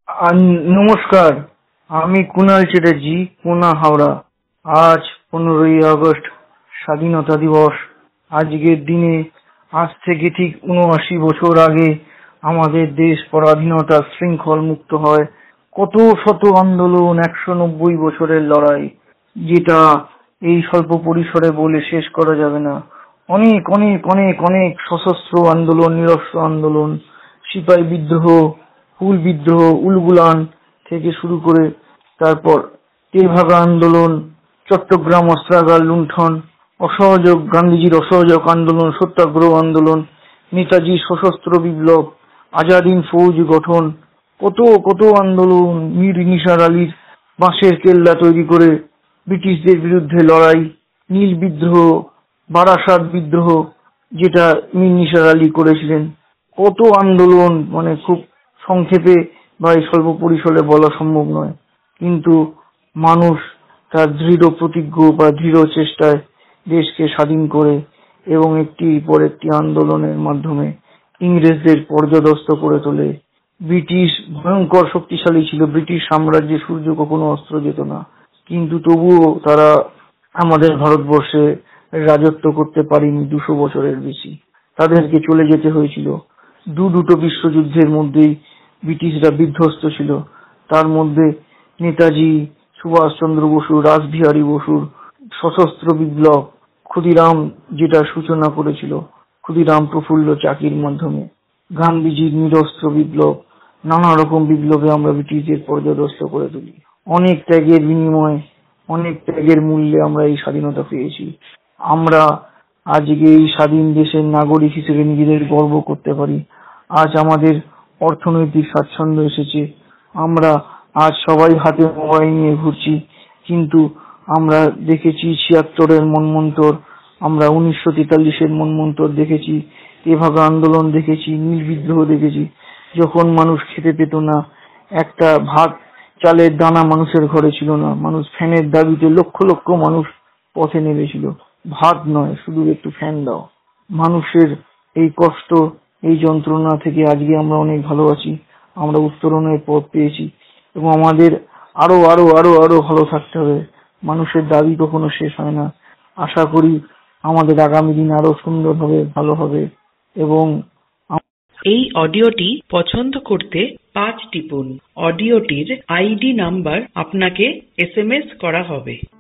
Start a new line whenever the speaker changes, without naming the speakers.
নমস্কার, আমি কুনাল চ্যাটার্জি, পুনা, হাওড়া। আজ 15ই আগস্ট, স্বাধীনতা দিবস। আজকের দিনে আজ থেকে ঠিক 79 বছর আগে আমাদের দেশ পরাধীনতার শৃঙ্খল মুক্ত হয়। কত শত আন্দোলন, 190 বছরের লড়াই, যেটা এই স্বল্প পরিসরে বলে শেষ করা যাবে না। অনেক অনেক অনেক অনেক সশস্ত্র আন্দোলন, নিরস্ত্র আন্দোলন, সিপাহী বিদ্রোহ, হুল বিদ্রোহ, উলগুলান থেকে শুরু করে তারপর তেভাগা আন্দোলন, চট্টগ্রাম অস্ত্রাগার লুণ্ঠন, অসহযোগ, গান্ধীজির অসহযোগ আন্দোলন, সত্যাগ্রহ আন্দোলন, নেতাজির সশস্ত্র বিপ্লব, আজাদ হিন্দ ফৌজ গঠন, কত কত আন্দোলন, মীর নিসার আলীর বাঁশের কেল্লা তৈরি করে ব্রিটিশদের বিরুদ্ধে লড়াই, নীল বিদ্রোহ, বারাসাত বিদ্রোহ, যেটা মীর নিসার আলী করেছিলেন। কত আন্দোলন, মানে খুব সংক্ষেপে বা এই স্বল্প পরিসরে বলা সম্ভব নয়। কিন্তু মানুষ তার দৃঢ় প্রতিজ্ঞ বা দৃঢ় চেষ্টায় দেশকে স্বাধীন করে এবং একটির পর একটি আন্দোলনের মাধ্যমে ইংরেজদের পর্যদস্ত করে তোলে। ব্রিটিশ ভয়ঙ্কর শক্তিশালী ছিল, ব্রিটিশ সাম্রাজ্যে সূর্য কখনো অস্ত যেত না, কিন্তু তবুও তারা আমাদের ভারতবর্ষে রাজত্ব করতে পারেনি 200 বছরের বেশি। তাদেরকে চলে যেতে হয়েছিল। দুটো বিশ্বযুদ্ধের মধ্যেই ব্রিটিশরা বিধ্বস্ত ছিল। তার মধ্যে নেতাজি সুভাষচন্দ্র বসু, রাসবিহারী বসুর সশস্ত্র বিপ্লব, ক্ষুদিরাম যেটা সূচনা করেছিল, ক্ষুদিরাম প্রফুল্ল চাকির মাধ্যমে, গান্ধীজির নিরস্ত্র বিপ্লব, নানা রকম বিপ্লবে আমরা ব্রিটিশদের পর্যদস্ত করে তুলি। অনেক ত্যাগের বিনিময়ে, অনেক ত্যাগের মূল্যে আমরা এই স্বাধীনতা পেয়েছি। আমরা আজকে এই স্বাধীন দেশের নাগরিক হিসেবে নিজেদের গর্ব করতে পারি। আজ আমাদের অর্থনৈতিক স্বাচ্ছন্দ্য এসেছে। আমরা আজ সবাই হাতে মোবাইল নিয়ে ঘুরছি, কিন্তু আমরা দেখেছি 76-এর মন্বন্তর, আমরা 1943-এর মন্বন্তর দেখেছি, তেভাগা আন্দোলন দেখেছি, নীল বিদ্রোহ দেখেছি। যখন মানুষ খেতে পেত না, একটা ভাত চালের দানা মানুষের ঘরে ছিল না, মানুষ ফ্যানের দাবিতে লক্ষ লক্ষ মানুষ পথে নেমেছিল। ভাত নয়, শুধু একটু ফ্যান দাও। মানুষের এই কষ্ট, এই যন্ত্রণা থেকে আজকে আমরা অনেক ভালো আছি। আমরা উত্তরণের পথ পেয়েছি এবং আমাদের আরো আরো আরো আরো ভালো থাকতে হবে। মানুষের দাবি কখনো শেষ হয় না। আশা করি আমাদের আগামী দিন আরো সুন্দর হবে, ভালো হবে। এবং
এই অডিওটি পছন্দ করতে 5 টিপুন। অডিওটির আইডি নাম্বার আপনাকে SMS করা হবে।